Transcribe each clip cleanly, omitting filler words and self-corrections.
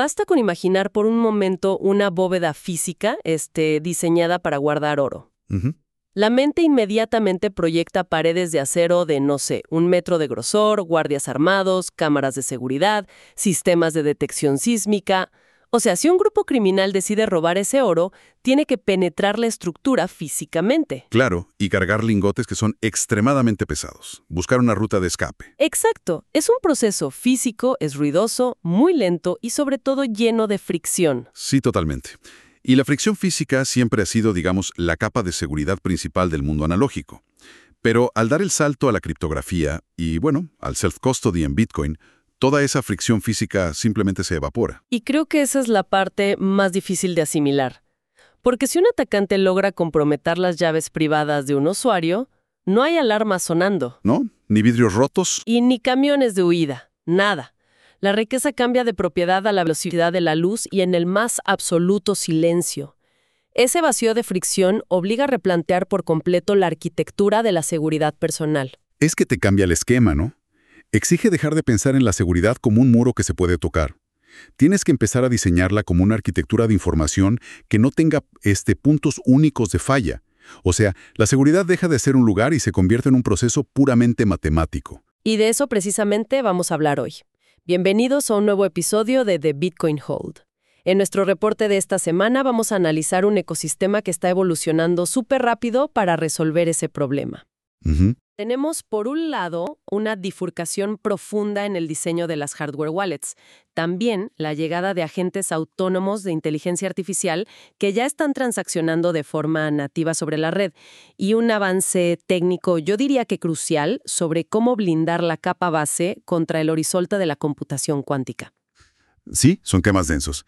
Basta con imaginar por un momento una bóveda física, diseñada para guardar oro. Ujú. La mente inmediatamente proyecta paredes de acero de, no sé, 1 metro de grosor, guardias armados, cámaras de seguridad, sistemas de detección sísmica. O sea, si un grupo criminal decide robar ese oro, tiene que penetrar la estructura físicamente. Claro, y cargar lingotes que son extremadamente pesados. Buscar una ruta de escape. Exacto. Es un proceso físico, es ruidoso, muy lento y sobre todo lleno de fricción. Sí, totalmente. Y la fricción física siempre ha sido, digamos, la capa de seguridad principal del mundo analógico. Pero al dar el salto a la criptografía y, bueno, al self-custody en Bitcoin, toda esa fricción física simplemente se evapora. Y creo que esa es la parte más difícil de asimilar. Porque si un atacante logra comprometer las llaves privadas de un usuario, no hay alarmas sonando. ¿No? Ni vidrios rotos. Y ni camiones de huida. Nada. La riqueza cambia de propiedad a la velocidad de la luz y en el más absoluto silencio. Ese vacío de fricción obliga a replantear por completo la arquitectura de la seguridad personal. Es que te cambia el esquema, ¿no? Exige dejar de pensar en la seguridad como un muro que se puede tocar. Tienes que empezar a diseñarla como una arquitectura de información que no tenga puntos únicos de falla. O sea, la seguridad deja de ser un lugar y se convierte en un proceso puramente matemático. Y de eso precisamente vamos a hablar hoy. Bienvenidos a un nuevo episodio de The Bitcoin Hold. En nuestro reporte de esta semana vamos a analizar un ecosistema que está evolucionando súper rápido para resolver ese problema. Ujú. Tenemos, por un lado, una bifurcación profunda en el diseño de las hardware wallets. También la llegada de agentes autónomos de inteligencia artificial que ya están transaccionando de forma nativa sobre la red. Y un avance técnico, yo diría que crucial, sobre cómo blindar la capa base contra el horizonte de la computación cuántica. Sí, son temas densos.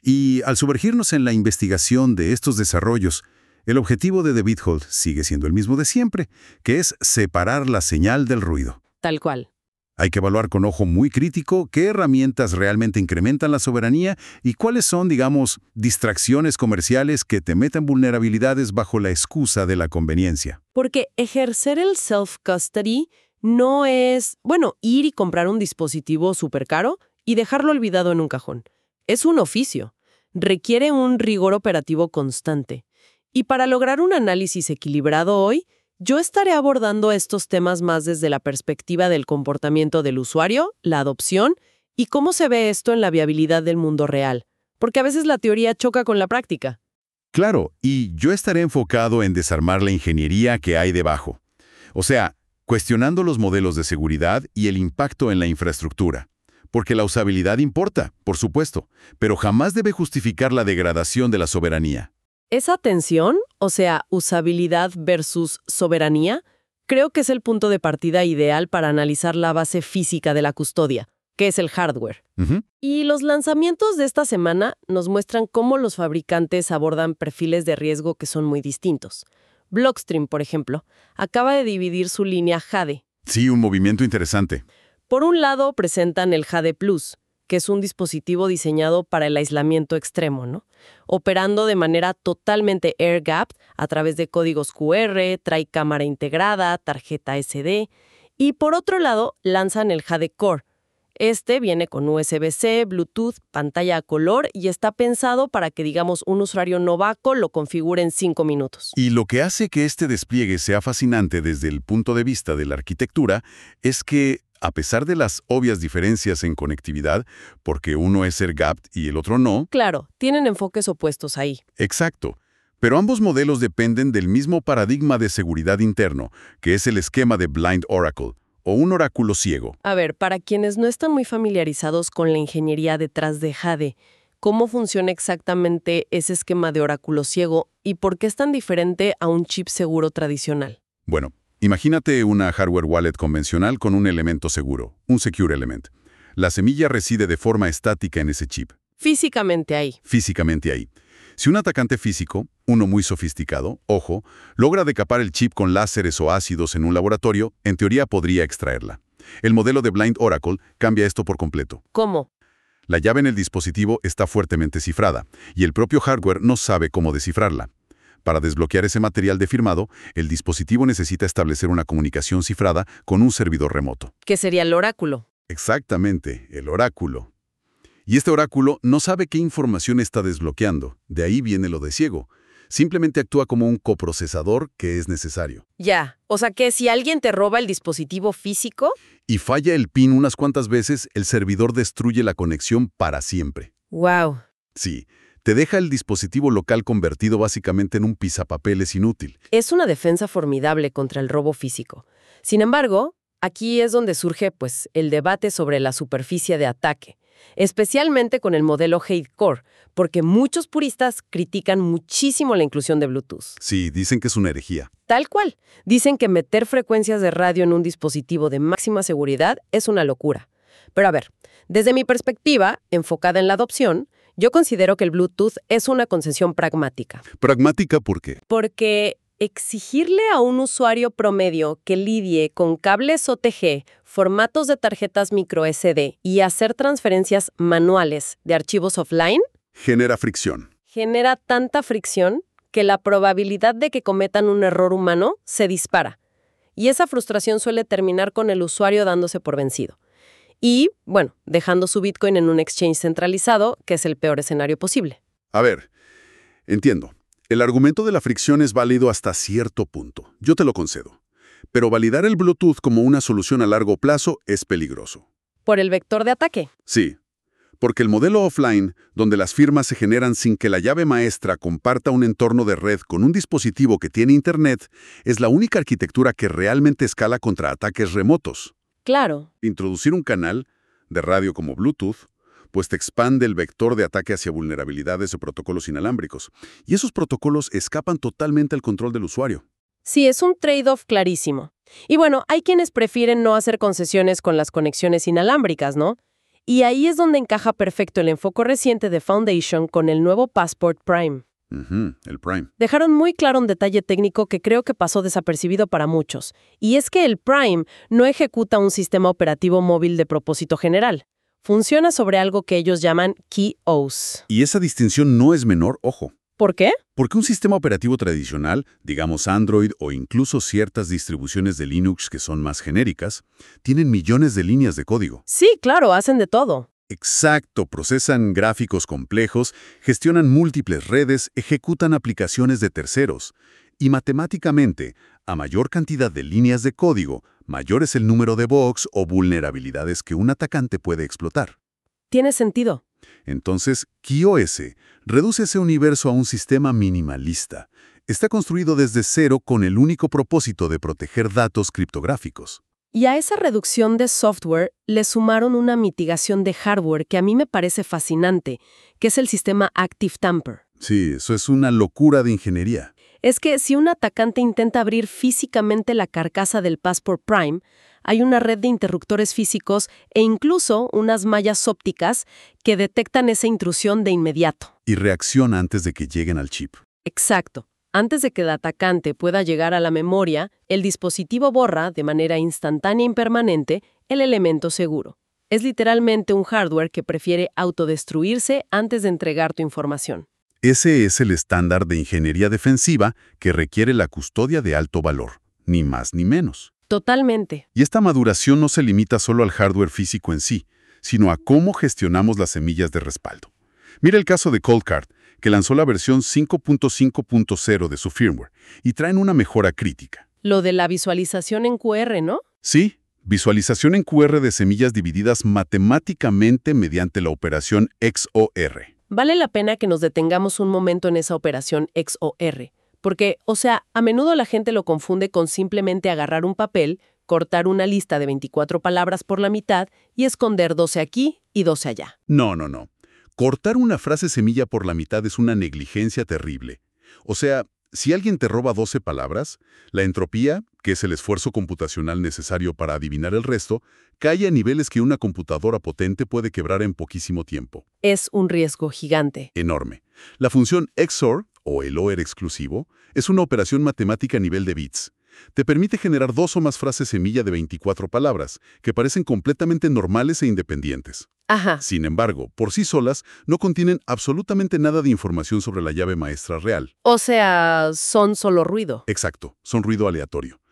Y al sumergirnos en la investigación de estos desarrollos, el objetivo de The BitHold sigue siendo el mismo de siempre, que es separar la señal del ruido. Tal cual. Hay que evaluar con ojo muy crítico qué herramientas realmente incrementan la soberanía y cuáles son, digamos, distracciones comerciales que te meten vulnerabilidades bajo la excusa de la conveniencia. Porque ejercer el self-custody no es, ir y comprar un dispositivo súper caro y dejarlo olvidado en un cajón. Es un oficio. Requiere un rigor operativo constante. Y para lograr un análisis equilibrado hoy, yo estaré abordando estos temas más desde la perspectiva del comportamiento del usuario, la adopción y cómo se ve esto en la viabilidad del mundo real. Porque a veces la teoría choca con la práctica. Claro, y yo estaré enfocado en desarmar la ingeniería que hay debajo. O sea, cuestionando los modelos de seguridad y el impacto en la infraestructura. Porque la usabilidad importa, por supuesto, pero jamás debe justificar la degradación de la soberanía. Esa tensión, o sea, usabilidad versus soberanía, creo que es el punto de partida ideal para analizar la base física de la custodia, que es el hardware. Ujú. Y los lanzamientos de esta semana nos muestran cómo los fabricantes abordan perfiles de riesgo que son muy distintos. Blockstream, por ejemplo, acaba de dividir su línea Jade. Sí, un movimiento interesante. Por un lado, presentan el Jade Plus, que es un dispositivo diseñado para el aislamiento extremo, ¿no? Operando de manera totalmente air-gapped a través de códigos QR, trae cámara integrada, tarjeta SD. Y por otro lado, lanzan el Jade Core. Este viene con USB-C, Bluetooth, pantalla a color y está pensado para que, digamos, un usuario novato lo configure en 5 minutos. Y lo que hace que este despliegue sea fascinante desde el punto de vista de la arquitectura es que, a pesar de las obvias diferencias en conectividad, porque uno es air-gapped y el otro no. Claro, tienen enfoques opuestos ahí. Exacto. Pero ambos modelos dependen del mismo paradigma de seguridad interno, que es el esquema de Blind Oracle, o un oráculo ciego. A ver, para quienes no están muy familiarizados con la ingeniería detrás de Jade, ¿cómo funciona exactamente ese esquema de oráculo ciego y por qué es tan diferente a un chip seguro tradicional? Bueno, imagínate una hardware wallet convencional con un elemento seguro, un secure element. La semilla reside de forma estática en ese chip. Físicamente ahí. Físicamente ahí. Si un atacante físico, uno muy sofisticado, ojo, logra decapar el chip con láseres o ácidos en un laboratorio, en teoría podría extraerla. El modelo de Blind Oracle cambia esto por completo. ¿Cómo? La llave en el dispositivo está fuertemente cifrada, y el propio hardware no sabe cómo descifrarla. Para desbloquear ese material de firmado, el dispositivo necesita establecer una comunicación cifrada con un servidor remoto. ¿Qué sería el oráculo? Exactamente, el oráculo. Y este oráculo no sabe qué información está desbloqueando. De ahí viene lo de ciego. Simplemente actúa como un coprocesador que es necesario. Ya, o sea que si alguien te roba el dispositivo físico... Y falla el PIN unas cuantas veces, el servidor destruye la conexión para siempre. ¡Wow! Sí, te deja el dispositivo local convertido básicamente en un pisapapeles inútil. Es una defensa formidable contra el robo físico. Sin embargo, aquí es donde surge, pues, el debate sobre la superficie de ataque, especialmente con el modelo Hate-Core, porque muchos puristas critican muchísimo la inclusión de Bluetooth. Sí, dicen que es una herejía. Tal cual. Dicen que meter frecuencias de radio en un dispositivo de máxima seguridad es una locura. Pero a ver, desde mi perspectiva, enfocada en la adopción, yo considero que el Bluetooth es una concesión pragmática. ¿Pragmática por qué? Porque exigirle a un usuario promedio que lidie con cables OTG, formatos de tarjetas micro SD y hacer transferencias manuales de archivos offline Genera fricción. genera tanta fricción que la probabilidad de que cometan un error humano se dispara. Y esa frustración suele terminar con el usuario dándose por vencido. Y, bueno, dejando su Bitcoin en un exchange centralizado, que es el peor escenario posible. A ver, entiendo. El argumento de la fricción es válido hasta cierto punto. Yo te lo concedo. Pero validar el Bluetooth como una solución a largo plazo es peligroso. Por el vector de ataque. Sí, porque el modelo offline, donde las firmas se generan sin que la llave maestra comparta un entorno de red con un dispositivo que tiene Internet, es la única arquitectura que realmente escala contra ataques remotos. Claro. Introducir un canal de radio como Bluetooth, pues te expande el vector de ataque hacia vulnerabilidades de protocolos inalámbricos. Y esos protocolos escapan totalmente al control del usuario. Sí, es un trade-off clarísimo. Y bueno, hay quienes prefieren no hacer concesiones con las conexiones inalámbricas, ¿no? Y ahí es donde encaja perfecto el enfoque reciente de Foundation con el nuevo Passport Prime. El Prime. Dejaron muy claro un detalle técnico que creo que pasó desapercibido para muchos, y es que el Prime no ejecuta un sistema operativo móvil de propósito general. Funciona sobre algo que ellos llaman Key OS. Y esa distinción no es menor, ojo. ¿Por qué? Porque un sistema operativo tradicional, digamos Android o incluso ciertas distribuciones de Linux que son más genéricas, tienen millones de líneas de código. Sí, claro, hacen de todo. Exacto, procesan gráficos complejos, gestionan múltiples redes, ejecutan aplicaciones de terceros. Y matemáticamente, a mayor cantidad de líneas de código, mayor es el número de bugs o vulnerabilidades que un atacante puede explotar. Tiene sentido. Entonces, KeyOS reduce ese universo a un sistema minimalista. Está construido desde cero con el único propósito de proteger datos criptográficos. Y a esa reducción de software le sumaron una mitigación de hardware que a mí me parece fascinante, que es el sistema Active Tamper. Sí, eso es una locura de ingeniería. Es que si un atacante intenta abrir físicamente la carcasa del Passport Prime, hay una red de interruptores físicos e incluso unas mallas ópticas que detectan esa intrusión de inmediato. Y reacciona antes de que lleguen al chip. Exacto. Antes de que el atacante pueda llegar a la memoria, el dispositivo borra, de manera instantánea y permanente, el elemento seguro. Es literalmente un hardware que prefiere autodestruirse antes de entregar tu información. Ese es el estándar de ingeniería defensiva que requiere la custodia de alto valor, ni más ni menos. Totalmente. Y esta maduración no se limita solo al hardware físico en sí, sino a cómo gestionamos las semillas de respaldo. Mira el caso de Coldcard, que lanzó la versión 5.5.0 de su firmware, y traen una mejora crítica. Lo de la visualización en QR, ¿no? Sí, visualización en QR de semillas divididas matemáticamente mediante la operación XOR. Vale la pena que nos detengamos un momento en esa operación XOR, porque, a menudo la gente lo confunde con simplemente agarrar un papel, cortar una lista de 24 palabras por la mitad y esconder 12 aquí y 12 allá. No. Cortar una frase semilla por la mitad es una negligencia terrible. O sea, si alguien te roba 12 palabras, la entropía, que es el esfuerzo computacional necesario para adivinar el resto, cae a niveles que una computadora potente puede quebrar en poquísimo tiempo. Es un riesgo gigante. Enorme. La función XOR, o el OR exclusivo, es una operación matemática a nivel de bits. Te permite generar 2 o más frases semilla de 24 palabras, que parecen completamente normales e independientes. Ajá. Sin embargo, por sí solas, no contienen absolutamente nada de información sobre la llave maestra real. O sea, son solo ruido. Exacto, son ruido aleatorio.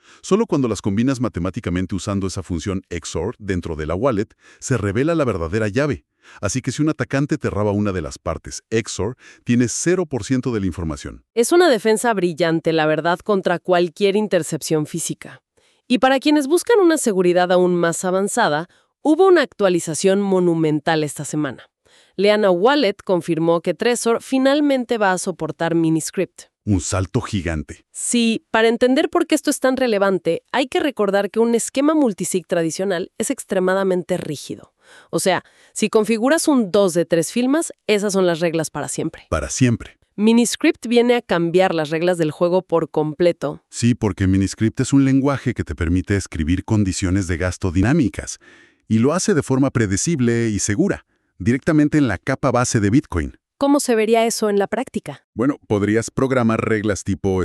Solo cuando las combinas matemáticamente usando esa función XOR dentro de la wallet, se revela la verdadera llave. Así que si un atacante te roba una de las partes XOR, tienes 0% de la información. Es una defensa brillante, la verdad, contra cualquier intercepción física. Y para quienes buscan una seguridad aún más avanzada, hubo una actualización monumental esta semana. Leana Wallet confirmó que Trezor finalmente va a soportar Miniscript. Un salto gigante. Sí, para entender por qué esto es tan relevante, hay que recordar que un esquema multisig tradicional es extremadamente rígido. O sea, si configuras un 2 de 3 firmas, esas son las reglas para siempre. Para siempre. Miniscript viene a cambiar las reglas del juego por completo. Sí, porque Miniscript es un lenguaje que te permite escribir condiciones de gasto dinámicas, y lo hace de forma predecible y segura, directamente en la capa base de Bitcoin. ¿Cómo se vería eso en la práctica? Bueno, podrías programar reglas tipo,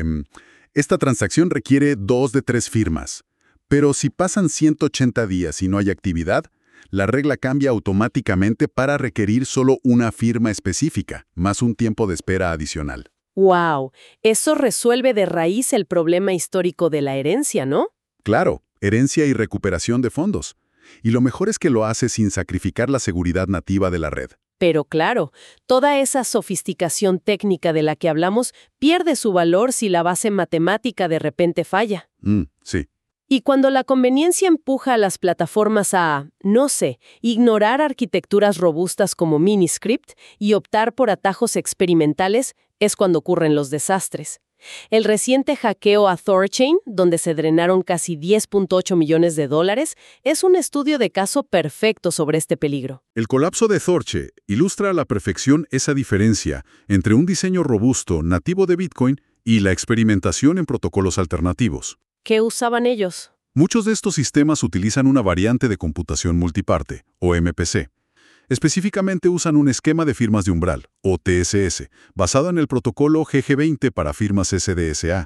esta transacción requiere 2 de 3 firmas, pero si pasan 180 días y no hay actividad, la regla cambia automáticamente para requerir solo una firma específica, más un tiempo de espera adicional. ¡Wow! Eso resuelve de raíz el problema histórico de la herencia, ¿no? Claro, herencia y recuperación de fondos. Y lo mejor es que lo hace sin sacrificar la seguridad nativa de la red. Pero claro, toda esa sofisticación técnica de la que hablamos pierde su valor si la base matemática de repente falla. Sí. Y cuando la conveniencia empuja a las plataformas a, no sé, ignorar arquitecturas robustas como Miniscript y optar por atajos experimentales, es cuando ocurren los desastres. El reciente hackeo a Thorchain, donde se drenaron casi $10.8 millones, es un estudio de caso perfecto sobre este peligro. El colapso de Thorchain ilustra a la perfección esa diferencia entre un diseño robusto nativo de Bitcoin y la experimentación en protocolos alternativos. ¿Qué usaban ellos? Muchos de estos sistemas utilizan una variante de computación multiparte, o MPC. Específicamente usan un esquema de firmas de umbral, o TSS, basado en el protocolo GG20 para firmas SDSA.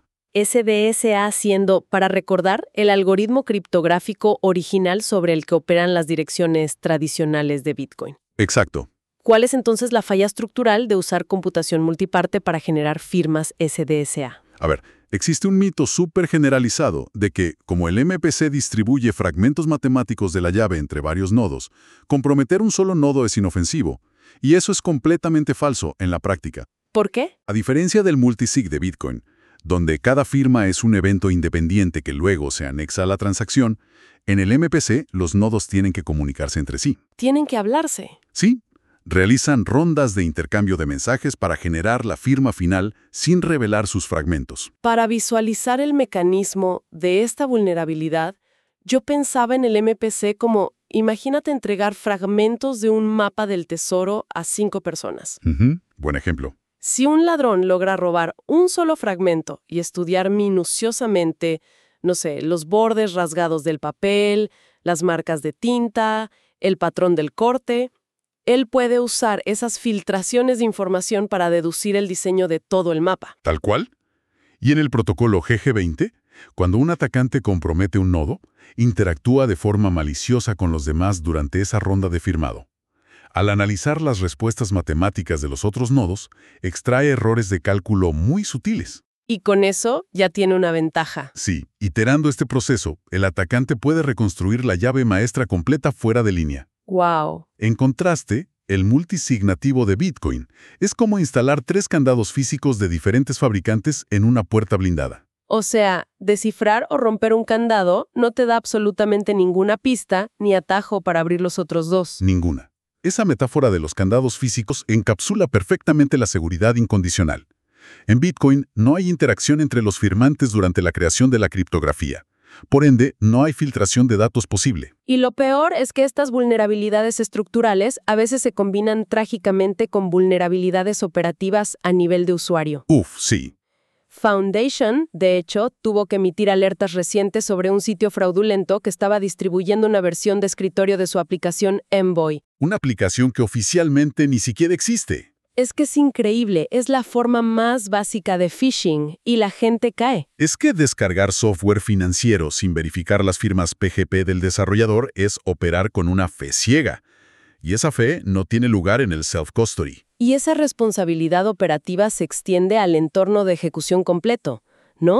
SDSA siendo, para recordar, el algoritmo criptográfico original sobre el que operan las direcciones tradicionales de Bitcoin. Exacto. ¿Cuál es entonces la falla estructural de usar computación multiparte para generar firmas SDSA? A ver, existe un mito súper generalizado de que, como el MPC distribuye fragmentos matemáticos de la llave entre varios nodos, comprometer un solo nodo es inofensivo, y eso es completamente falso en la práctica. ¿Por qué? A diferencia del multisig de Bitcoin, donde cada firma es un evento independiente que luego se anexa a la transacción, en el MPC los nodos tienen que comunicarse entre sí. Tienen que hablarse. Sí. Realizan rondas de intercambio de mensajes para generar la firma final sin revelar sus fragmentos. Para visualizar el mecanismo de esta vulnerabilidad, yo pensaba en el MPC como, imagínate entregar fragmentos de un mapa del tesoro a 5 personas. Buen ejemplo. Si un ladrón logra robar un solo fragmento y estudiar minuciosamente, no sé, los bordes rasgados del papel, las marcas de tinta, el patrón del corte, él puede usar esas filtraciones de información para deducir el diseño de todo el mapa. ¿Tal cual? Y en el protocolo GG20, cuando un atacante compromete un nodo, interactúa de forma maliciosa con los demás durante esa ronda de firmado. Al analizar las respuestas matemáticas de los otros nodos, extrae errores de cálculo muy sutiles. Y con eso ya tiene una ventaja. Sí, iterando este proceso, el atacante puede reconstruir la llave maestra completa fuera de línea. ¡Wow! En contraste, el multisig nativo de Bitcoin es como instalar 3 candados físicos de diferentes fabricantes en una puerta blindada. O sea, descifrar o romper un candado no te da absolutamente ninguna pista ni atajo para abrir los otros 2. Ninguna. Esa metáfora de los candados físicos encapsula perfectamente la seguridad incondicional. En Bitcoin no hay interacción entre los firmantes durante la creación de la criptografía. Por ende, no hay filtración de datos posible. Y lo peor es que estas vulnerabilidades estructurales a veces se combinan trágicamente con vulnerabilidades operativas a nivel de usuario. Sí. Foundation, de hecho, tuvo que emitir alertas recientes sobre un sitio fraudulento que estaba distribuyendo una versión de escritorio de su aplicación Envoy. Una aplicación que oficialmente ni siquiera existe. Es que es increíble, es la forma más básica de phishing y la gente cae. Es que descargar software financiero sin verificar las firmas PGP del desarrollador es operar con una fe ciega. Y esa fe no tiene lugar en el self-custody. Y esa responsabilidad operativa se extiende al entorno de ejecución completo, ¿no?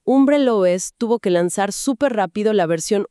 Umbrel OS tuvo que lanzar súper rápido la versión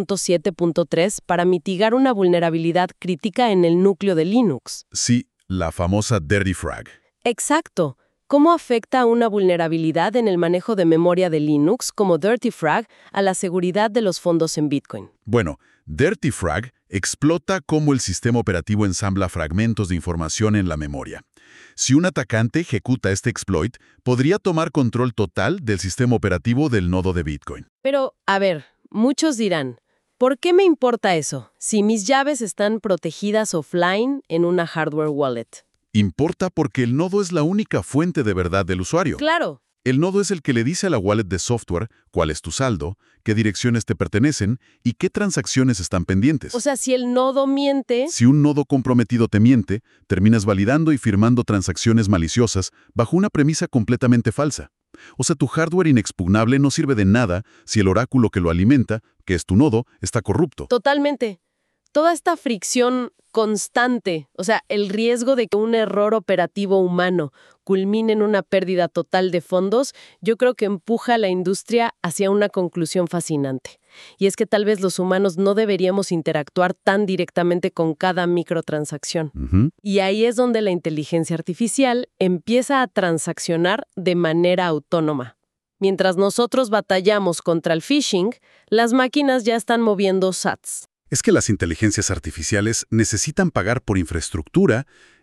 1.7.3 para mitigar una vulnerabilidad crítica en el núcleo de Linux. Sí, la famosa Dirty Frag. Exacto. ¿Cómo afecta una vulnerabilidad en el manejo de memoria de Linux como Dirty Frag a la seguridad de los fondos en Bitcoin? Bueno, Dirty Frag explota cómo el sistema operativo ensambla fragmentos de información en la memoria. Si un atacante ejecuta este exploit, podría tomar control total del sistema operativo del nodo de Bitcoin. Pero, a ver, muchos dirán, ¿por qué me importa eso si mis llaves están protegidas offline en una hardware wallet? Importa porque el nodo es la única fuente de verdad del usuario. Claro. El nodo es el que le dice a la wallet de software cuál es tu saldo, qué direcciones te pertenecen y qué transacciones están pendientes. O sea, si el nodo miente... Si un nodo comprometido te miente, terminas validando y firmando transacciones maliciosas bajo una premisa completamente falsa. O sea, tu hardware inexpugnable no sirve de nada si el oráculo que lo alimenta, que es tu nodo, está corrupto. Totalmente. Toda esta fricción constante, o sea, el riesgo de que un error operativo humano culmine en una pérdida total de fondos, yo creo que empuja a la industria hacia una conclusión fascinante. Y es que tal vez los humanos no deberíamos interactuar tan directamente con cada microtransacción. Y ahí es donde la inteligencia artificial empieza a transaccionar de manera autónoma. Mientras nosotros batallamos contra el phishing, las máquinas ya están moviendo sats. Es que las inteligencias artificiales necesitan pagar por infraestructura,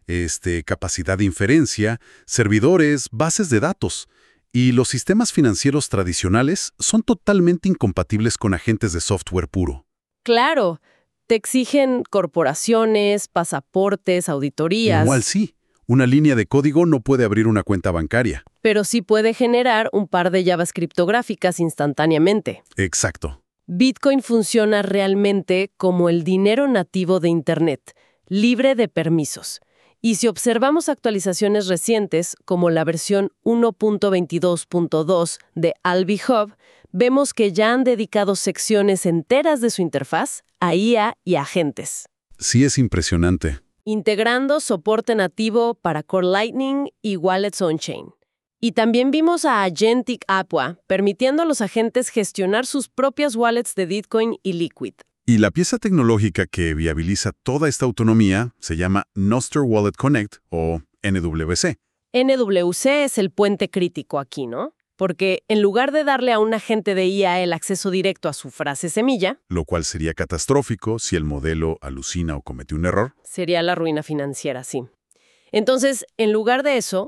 capacidad de inferencia, servidores, bases de datos. Y los sistemas financieros tradicionales son totalmente incompatibles con agentes de software puro. Claro, te exigen corporaciones, pasaportes, auditorías. Igual sí, una línea de código no puede abrir una cuenta bancaria. Pero sí puede generar un par de llaves criptográficas instantáneamente. Exacto. Bitcoin funciona realmente como el dinero nativo de Internet, libre de permisos. Y si observamos actualizaciones recientes, como la versión 1.22.2 de Alby Hub, vemos que ya han dedicado secciones enteras de su interfaz a IA y agentes. Sí, es impresionante. Integrando soporte nativo para Core Lightning y Wallets on-chain. Y también vimos a Agentic Aqua, permitiendo a los agentes gestionar sus propias wallets de Bitcoin y Liquid. Y la pieza tecnológica que viabiliza toda esta autonomía se llama Nostr Wallet Connect, o NWC. NWC es el puente crítico aquí, ¿no? Porque en lugar de darle a un agente de IA el acceso directo a su frase semilla, lo cual sería catastrófico si el modelo alucina o comete un error, sería la ruina financiera, sí. Entonces, en lugar de eso,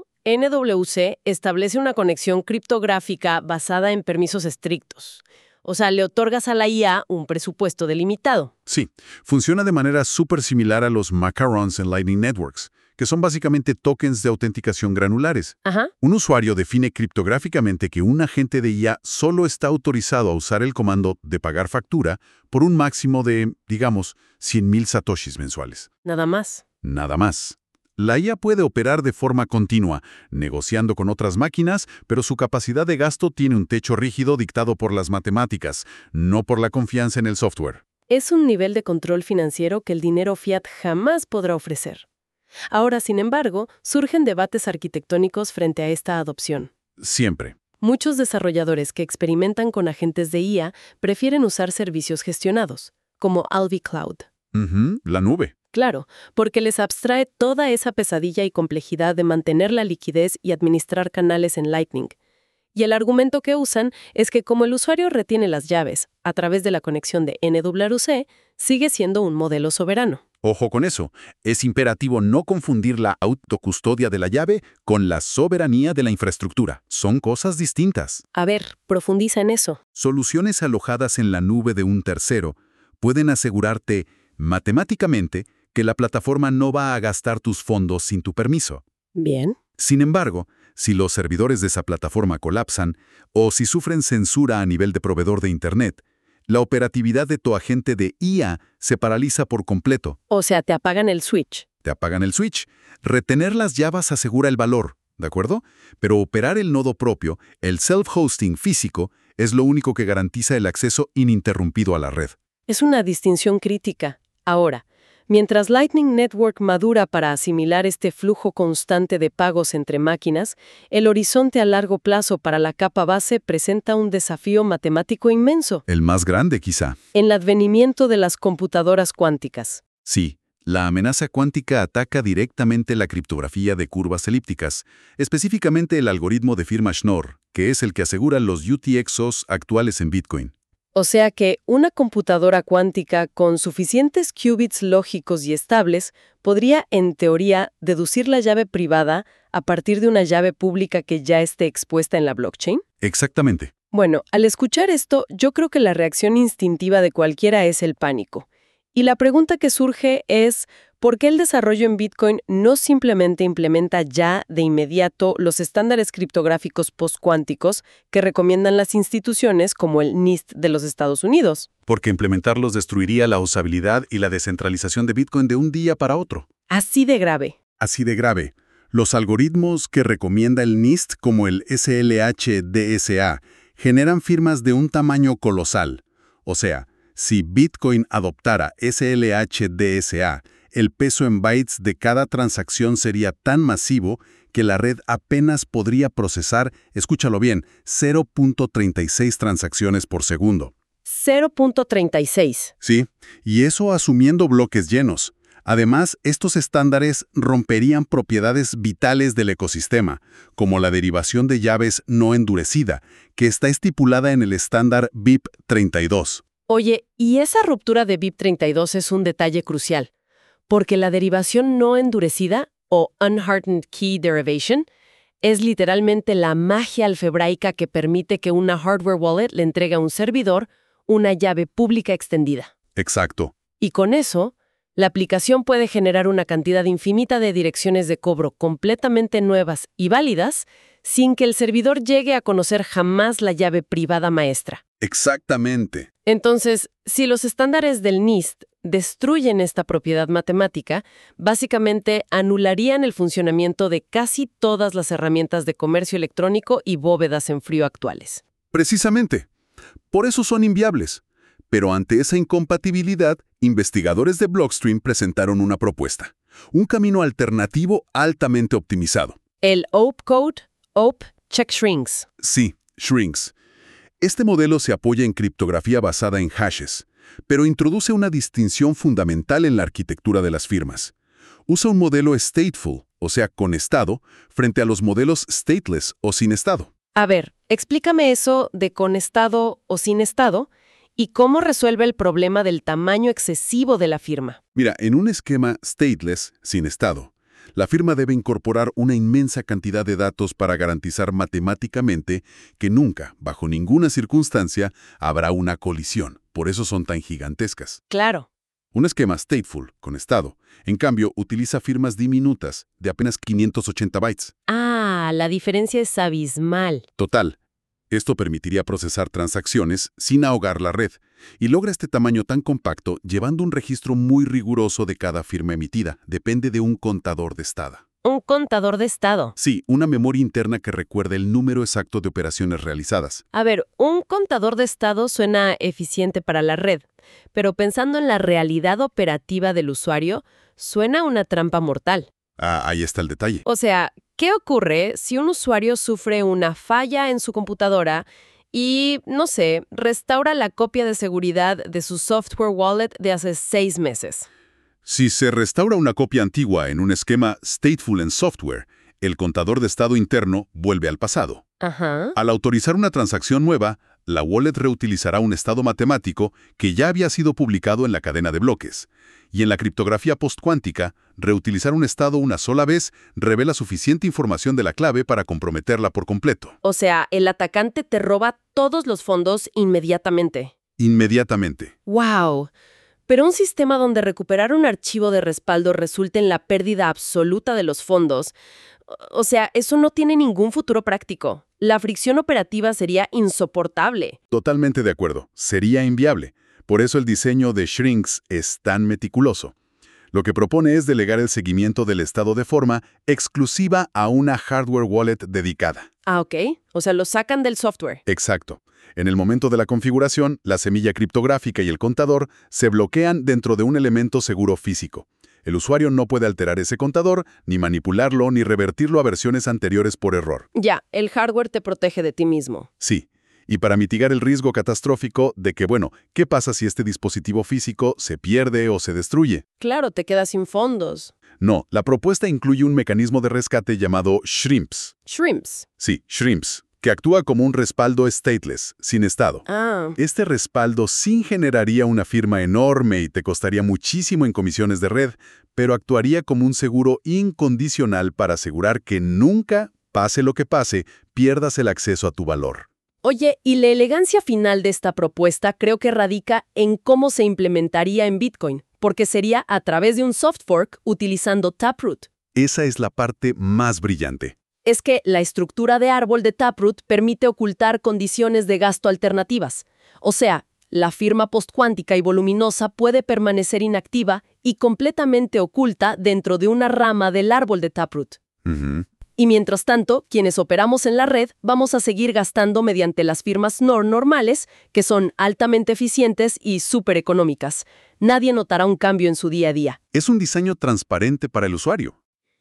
NWC establece una conexión criptográfica basada en permisos estrictos. O sea, le otorgas a la IA un presupuesto delimitado. Sí, funciona de manera súper similar a los macarons en Lightning Networks, que son básicamente tokens de autenticación granulares. Ajá. Un usuario define criptográficamente que un agente de IA solo está autorizado a usar el comando de pagar factura por un máximo de, digamos, 100,000 satoshis mensuales. Nada más. Nada más. La IA puede operar de forma continua, negociando con otras máquinas, pero su capacidad de gasto tiene un techo rígido dictado por las matemáticas, no por la confianza en el software. Es un nivel de control financiero que el dinero fiat jamás podrá ofrecer. Ahora, sin embargo, surgen debates arquitectónicos frente a esta adopción. Siempre. Muchos desarrolladores que experimentan con agentes de IA prefieren usar servicios gestionados, como Alby Cloud. La nube. Claro, porque les abstrae toda esa pesadilla y complejidad de mantener la liquidez y administrar canales en Lightning. Y el argumento que usan es que como el usuario retiene las llaves a través de la conexión de NWC, sigue siendo un modelo soberano. Ojo con eso, es imperativo no confundir la autocustodia de la llave con la soberanía de la infraestructura. Son cosas distintas. A ver, profundiza en eso. Soluciones alojadas en la nube de un tercero pueden asegurarte matemáticamente que la plataforma no va a gastar tus fondos sin tu permiso. Bien. Sin embargo, si los servidores de esa plataforma colapsan o si sufren censura a nivel de proveedor de Internet, la operatividad de tu agente de IA se paraliza por completo. O sea, te apagan el switch. Te apagan el switch. Retener las llaves asegura el valor, ¿de acuerdo? Pero operar el nodo propio, el self-hosting físico, es lo único que garantiza el acceso ininterrumpido a la red. Es una distinción crítica. Ahora, Mientras Lightning Network madura para asimilar este flujo constante de pagos entre máquinas, el horizonte a largo plazo para la capa base presenta un desafío matemático inmenso: El más grande, quizá. el advenimiento de las computadoras cuánticas. Sí, la amenaza cuántica ataca directamente la criptografía de curvas elípticas, específicamente el algoritmo de firma Schnorr, que es el que asegura los UTXOs actuales en Bitcoin. O sea que una computadora cuántica con suficientes qubits lógicos y estables podría, en teoría, deducir la llave privada a partir de una llave pública que ya esté expuesta en la blockchain. Exactamente. Bueno, al escuchar esto, yo creo que la reacción instintiva de cualquiera es el pánico. Y la pregunta que surge es, ¿por qué el desarrollo en Bitcoin no simplemente implementa ya de inmediato los estándares criptográficos postcuánticos que recomiendan las instituciones como el NIST de los Estados Unidos? Porque implementarlos destruiría la usabilidad y la descentralización de Bitcoin de un día para otro. Así de grave. Así de grave. Los algoritmos que recomienda el NIST, como el SLH-DSA, generan firmas de un tamaño colosal. O sea, si Bitcoin adoptara SLH-DSA, el peso en bytes de cada transacción sería tan masivo que la red apenas podría procesar, escúchalo bien, 0.36 transacciones por segundo. 0.36. Sí, y eso asumiendo bloques llenos. Además, estos estándares romperían propiedades vitales del ecosistema, como la derivación de llaves no endurecida, que está estipulada en el estándar BIP32. Oye, y esa ruptura de BIP32 es un detalle crucial, porque la derivación no endurecida, o Unhardened Key Derivation, es literalmente la magia algebraica que permite que una hardware wallet le entregue a un servidor una llave pública extendida. Exacto. Y con eso, la aplicación puede generar una cantidad infinita de direcciones de cobro completamente nuevas y válidas sin que el servidor llegue a conocer jamás la llave privada maestra. Exactamente. Entonces, si los estándares del NIST destruyen esta propiedad matemática, básicamente anularían el funcionamiento de casi todas las herramientas de comercio electrónico y bóvedas en frío actuales. Precisamente. Por eso son inviables. Pero ante esa incompatibilidad, investigadores de Blockstream presentaron una propuesta. Un camino alternativo altamente optimizado. El OPE Code, OPE Check Shrinks. Sí, Shrinks. Este modelo se apoya en criptografía basada en hashes, pero introduce una distinción fundamental en la arquitectura de las firmas. Usa un modelo stateful, o sea, con estado, frente a los modelos stateless o sin estado. A ver, explícame eso de con estado o sin estado y cómo resuelve el problema del tamaño excesivo de la firma. Mira, en un esquema stateless, sin estado, la firma debe incorporar una inmensa cantidad de datos para garantizar matemáticamente que nunca, bajo ninguna circunstancia, habrá una colisión. Por eso son tan gigantescas. Claro. Un esquema stateful, con estado, en cambio, utiliza firmas diminutas, de apenas 580 bytes. Ah, la diferencia es abismal. Total. Esto permitiría procesar transacciones sin ahogar la red, y logra este tamaño tan compacto llevando un registro muy riguroso de cada firma emitida. Depende de un contador de estado. Un contador de estado. Sí, una memoria interna que recuerda el número exacto de operaciones realizadas. A ver, un contador de estado suena eficiente para la red, pero pensando en la realidad operativa del usuario, suena una trampa mortal. Ah, ahí está el detalle. O sea, ¿qué ocurre si un usuario sufre una falla en su computadora y, no sé, restaura la copia de seguridad de su software wallet de hace 6 meses? Si se restaura una copia antigua en un esquema stateful en software, el contador de estado interno vuelve al pasado. Ajá. Al autorizar una transacción nueva, la wallet reutilizará un estado matemático que ya había sido publicado en la cadena de bloques. Y en la criptografía postcuántica, reutilizar un estado una sola vez revela suficiente información de la clave para comprometerla por completo. O sea, el atacante te roba todos los fondos inmediatamente. Inmediatamente. ¡Wow! Pero un sistema donde recuperar un archivo de respaldo resulte en la pérdida absoluta de los fondos, o sea, eso no tiene ningún futuro práctico. La fricción operativa sería insoportable. Totalmente de acuerdo. Sería inviable. Por eso el diseño de Shrinks es tan meticuloso. Lo que propone es delegar el seguimiento del estado de forma exclusiva a una hardware wallet dedicada. Ah, ok. O sea, lo sacan del software. Exacto. En el momento de la configuración, la semilla criptográfica y el contador se bloquean dentro de un elemento seguro físico. El usuario no puede alterar ese contador, ni manipularlo, ni revertirlo a versiones anteriores por error. Ya, el hardware te protege de ti mismo. Sí. Y para mitigar el riesgo catastrófico de que, ¿qué pasa si este dispositivo físico se pierde o se destruye? Claro, te quedas sin fondos. No, la propuesta incluye un mecanismo de rescate llamado Shrimps. Shrimps. Sí, Shrimps, que actúa como un respaldo stateless, sin estado. Ah, Este respaldo sí generaría una firma enorme y te costaría muchísimo en comisiones de red, pero actuaría como un seguro incondicional para asegurar que nunca, pase lo que pase, pierdas el acceso a tu valor. oye, y la elegancia final de esta propuesta creo que radica en cómo se implementaría en Bitcoin, porque sería a través de un soft fork utilizando Taproot. Esa es la parte más brillante. Es que la estructura de árbol de Taproot permite ocultar condiciones de gasto alternativas. O sea, la firma postcuántica y voluminosa puede permanecer inactiva y completamente oculta dentro de una rama del árbol de Taproot. Ujú. Y mientras tanto, quienes operamos en la red vamos a seguir gastando mediante las firmas NOR normales, que son altamente eficientes y súper económicas. Nadie notará un cambio en su día a día. Es un diseño transparente para el usuario.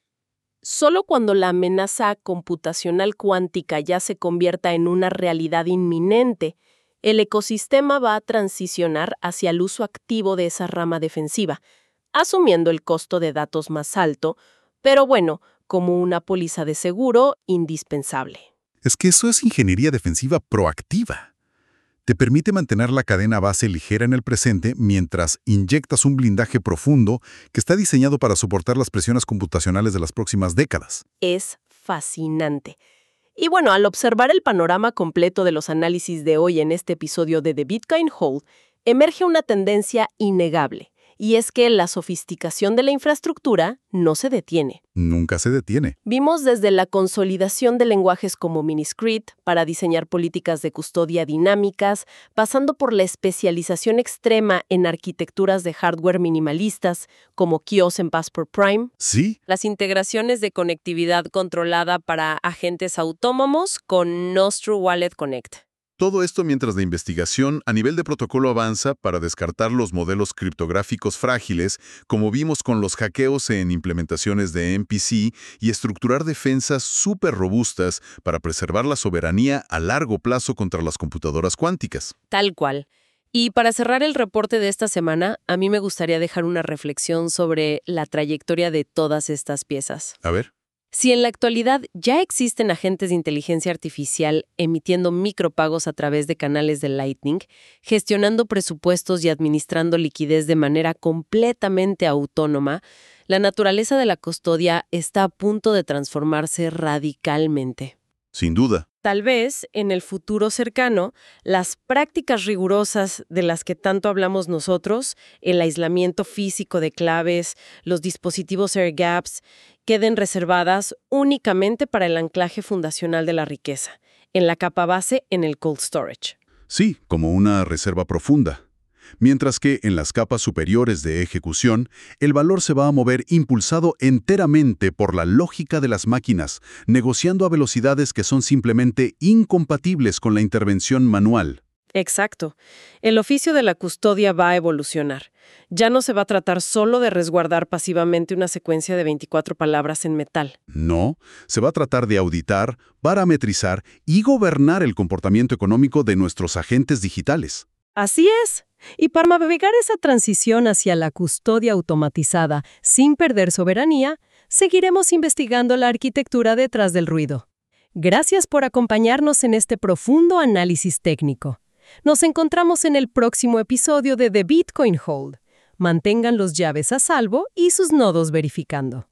Solo cuando la amenaza computacional cuántica ya se convierta en una realidad inminente, el ecosistema va a transicionar hacia el uso activo de esa rama defensiva, asumiendo el costo de datos más alto, pero bueno, como una póliza de seguro indispensable. Es que eso es ingeniería defensiva proactiva. Te permite mantener la cadena base ligera en el presente mientras inyectas un blindaje profundo que está diseñado para soportar las presiones computacionales de las próximas décadas. Es fascinante. Y bueno, al observar el panorama completo de los análisis de hoy en este episodio de The Bitcoin Hold, emerge una tendencia innegable, y es que la sofisticación de la infraestructura no se detiene. Nunca se detiene. Vimos desde la consolidación de lenguajes como Miniscript para diseñar políticas de custodia dinámicas, pasando por la especialización extrema en arquitecturas de hardware minimalistas como Kiosk en Passport Prime, Sí, las integraciones de conectividad controlada para agentes autónomos con Nostro Wallet Connect. todo esto mientras la investigación a nivel de protocolo avanza para descartar los modelos criptográficos frágiles, como vimos con los hackeos en implementaciones de MPC, y estructurar defensas súper robustas para preservar la soberanía a largo plazo contra las computadoras cuánticas. Tal cual. Y para cerrar el reporte de esta semana, a mí me gustaría dejar una reflexión sobre la trayectoria de todas estas piezas. A ver. Si en la actualidad ya existen agentes de inteligencia artificial emitiendo micropagos a través de canales de Lightning, gestionando presupuestos y administrando liquidez de manera completamente autónoma, la naturaleza de la custodia está a punto de transformarse radicalmente. Sin duda. Tal vez, en el futuro cercano, las prácticas rigurosas de las que tanto hablamos nosotros, el aislamiento físico de claves, los dispositivos air gaps, queden reservadas únicamente para el anclaje fundacional de la riqueza, en la capa base en el cold storage. Sí, como una reserva profunda. Mientras que en las capas superiores de ejecución, el valor se va a mover impulsado enteramente por la lógica de las máquinas, negociando a velocidades que son simplemente incompatibles con la intervención manual. Exacto. El oficio de la custodia va a evolucionar. Ya no se va a tratar solo de resguardar pasivamente una secuencia de 24 palabras en metal. No, se va a tratar de auditar, parametrizar y gobernar el comportamiento económico de nuestros agentes digitales. Así es. Y para navegar esa transición hacia la custodia automatizada sin perder soberanía, seguiremos investigando la arquitectura detrás del ruido. Gracias por acompañarnos en este profundo análisis técnico. Nos encontramos en el próximo episodio de The Bitcoin Hold. Mantengan los llaves a salvo y sus nodos verificando.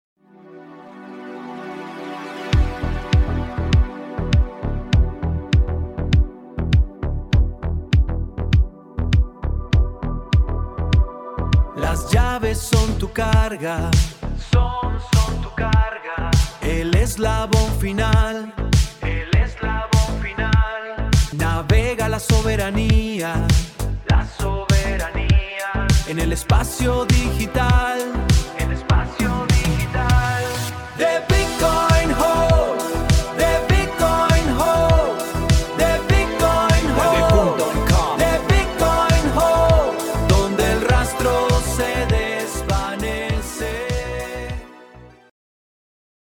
Las llaves son tu carga, son tu carga. El eslabón final, navega la soberanía, en el espacio digital.